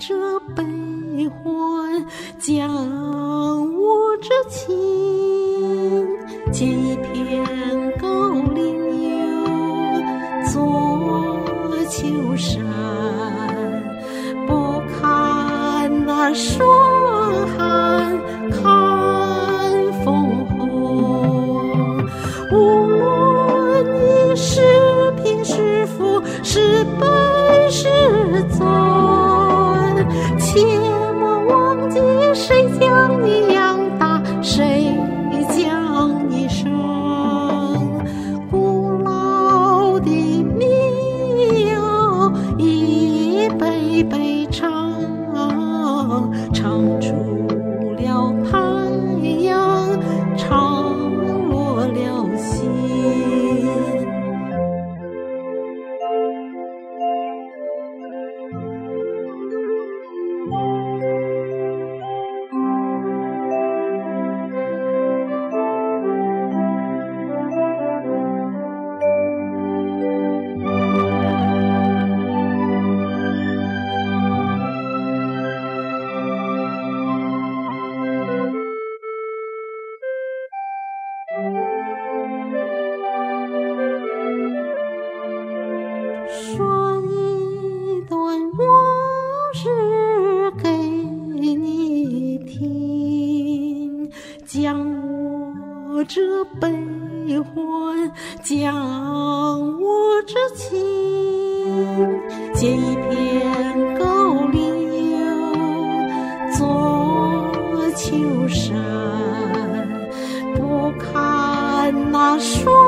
这悲欢，将我这情借一片高岭游，作秋山，不看那霜寒，看枫红。无论你是贫是富，是悲是尊，切莫忘记谁将你养大，谁将你生。古老的民谣一杯杯唱，唱出了太阳，唱落了心。说一段往事给你听，将我这悲欢，将我这情，借一片高岭游，作秋山，不看那霜